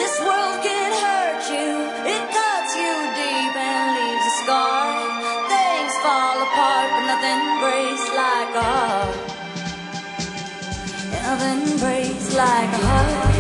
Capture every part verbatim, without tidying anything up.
This world can hurt you, it cuts you deep and leaves a scar. Things fall apart, but nothing breaks like a heart. Nothing breaks like a heart.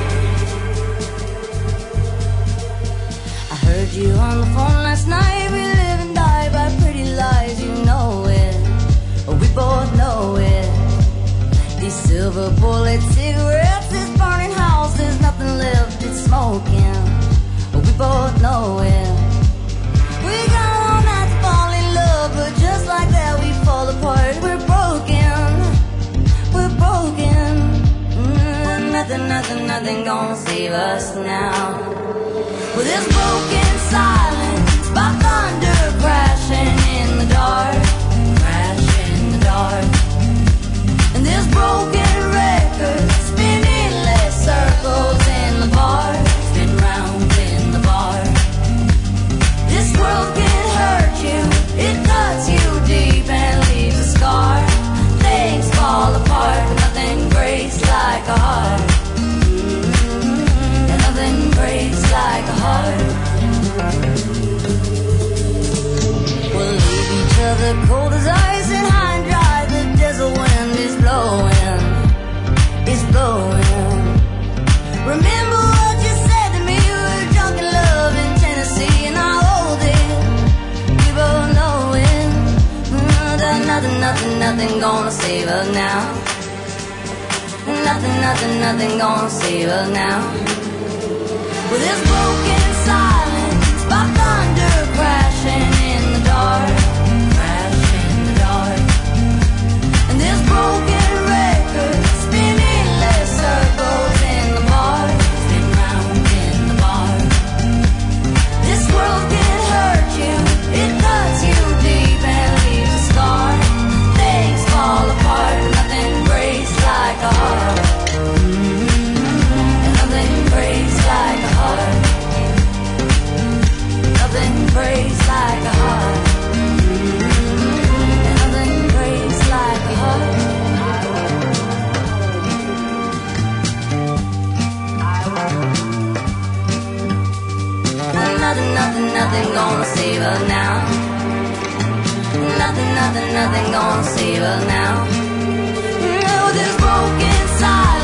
I heard you on the phone last night. We live and die by pretty lies, you know it. We both know it. These silver bullet cigarettes, this burning house, there's nothing left, it's smoking. We both know it. We got all night to fall in love, but just like that we fall apart. We're broken, we're broken. Mm, nothing, nothing, nothing gonna save us now. With this broken silence, by thunder crashing in the dark, crashing in the dark. And this broken record spinning less circles in the bar, spin round in the bar. This world can hurt you, it cuts you deep and leaves a scar. Things fall apart, but nothing breaks like a heart. Mm-hmm. And nothing breaks like a heart. We'll leave each other cold as ice and high and dry. The desert wind is blowing, it's blowing. Remember what you said to me, you were drunk in love in Tennessee, and I hold it, we both know it. Mm, that nothing, nothing, nothing gonna save us now. Nothing, nothing, nothing gonna save us now. With this broken silence, by thunder crashing in the dark, crashing in the dark. And this broken record spinning less circles in the bar, spin round in the bar. This world can hurt you, it cuts you deep and leaves a scar. Things fall apart, but nothing breaks like a heart. Mm-hmm. And nothing breaks like a heart. Nothing breaks like a heart. Mm-hmm. And nothing breaks like a heart. Nothing, nothing, nothing gonna save us now. Nothing, nothing, nothing gonna save us now. No, this broken silence.